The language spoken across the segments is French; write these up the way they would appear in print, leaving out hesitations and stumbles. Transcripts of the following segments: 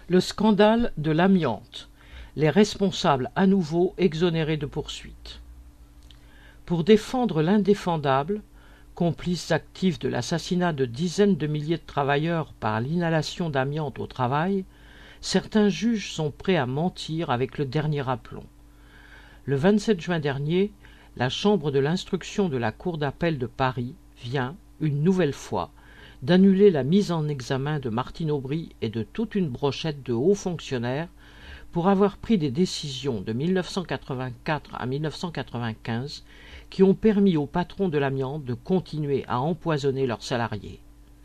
Le scandale de l'amiante. Les responsables à nouveau exonérés de poursuites. Pour défendre l'indéfendable, complices actifs de l'assassinat de dizaines de milliers de travailleurs par l'inhalation d'amiante au travail, certains juges sont prêts à mentir avec le dernier aplomb. Le 27 juin dernier, la Chambre de l'instruction de la Cour d'appel de Paris vient, une nouvelle fois, d'annuler la mise en examen de Martine Aubry et de toute une brochette de hauts fonctionnaires pour avoir pris des décisions de 1984 à 1995 qui ont permis aux patrons de l'amiante de continuer à empoisonner leurs salariés.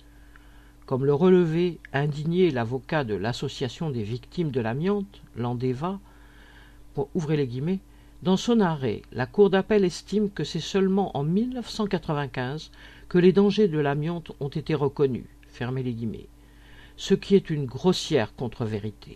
Comme le relevait indigné l'avocat de l'Association des victimes de l'amiante, l'ANDEVA, ouvrez les guillemets, dans son arrêt, la Cour d'appel estime que c'est seulement en 1995 que les dangers de l'amiante ont été reconnus, fermez les guillemets, ce qui est une grossière contre-vérité.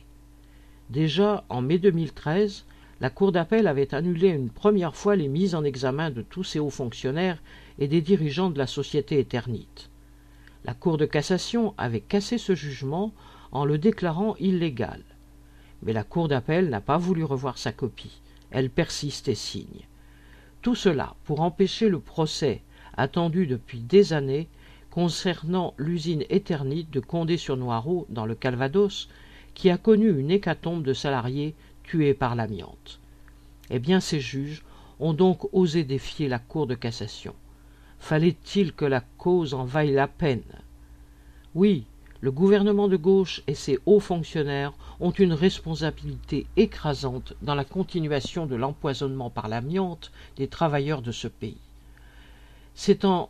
Déjà en mai 2013, la Cour d'appel avait annulé une première fois les mises en examen de tous ces hauts fonctionnaires et des dirigeants de la société Eternit. La Cour de cassation avait cassé ce jugement en le déclarant illégal. Mais la Cour d'appel n'a pas voulu revoir sa copie. Elle persiste et signe. Tout cela pour empêcher le procès, attendu depuis des années, concernant l'usine Eternit de Condé-sur-Noireau, dans le Calvados, qui a connu une hécatombe de salariés tués par l'amiante. Eh bien, ces juges ont donc osé défier la Cour de cassation. Fallait-il que la cause en vaille la peine? Oui, le gouvernement de gauche et ses hauts fonctionnaires ont une responsabilité écrasante dans la continuation de l'empoisonnement par l'amiante des travailleurs de ce pays. C'est en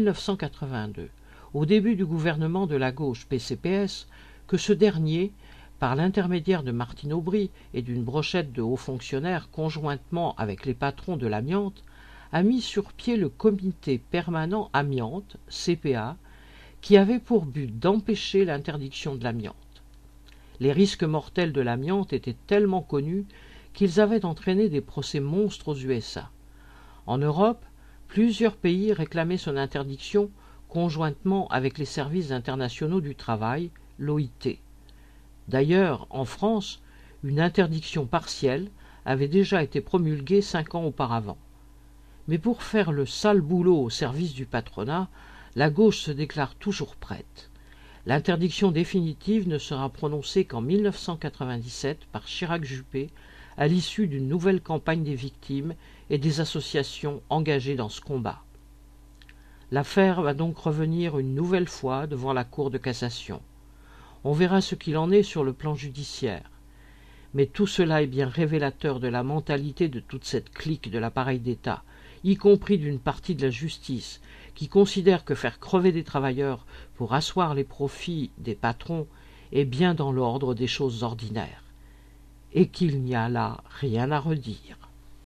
1982, au début du gouvernement de la gauche PCPS, que ce dernier, par l'intermédiaire de Martine Aubry et d'une brochette de hauts fonctionnaires conjointement avec les patrons de l'amiante, a mis sur pied le comité permanent amiante, CPA, qui avait pour but d'empêcher l'interdiction de l'amiante. Les risques mortels de l'amiante étaient tellement connus qu'ils avaient entraîné des procès monstres aux USA. En Europe, plusieurs pays réclamaient son interdiction conjointement avec les services internationaux du travail, l'OIT. D'ailleurs, en France, une interdiction partielle avait déjà été promulguée 5 ans auparavant. Mais pour faire le sale boulot au service du patronat, la gauche se déclare toujours prête. L'interdiction définitive ne sera prononcée qu'en 1997 par Chirac-Juppé, à l'issue d'une nouvelle campagne des victimes et des associations engagées dans ce combat. L'affaire va donc revenir une nouvelle fois devant la Cour de cassation. On verra ce qu'il en est sur le plan judiciaire. Mais tout cela est bien révélateur de la mentalité de toute cette clique de l'appareil d'État, y compris d'une partie de la justice, qui considère que faire crever des travailleurs pour asseoir les profits des patrons est bien dans l'ordre des choses ordinaires, et qu'il n'y a là rien à redire.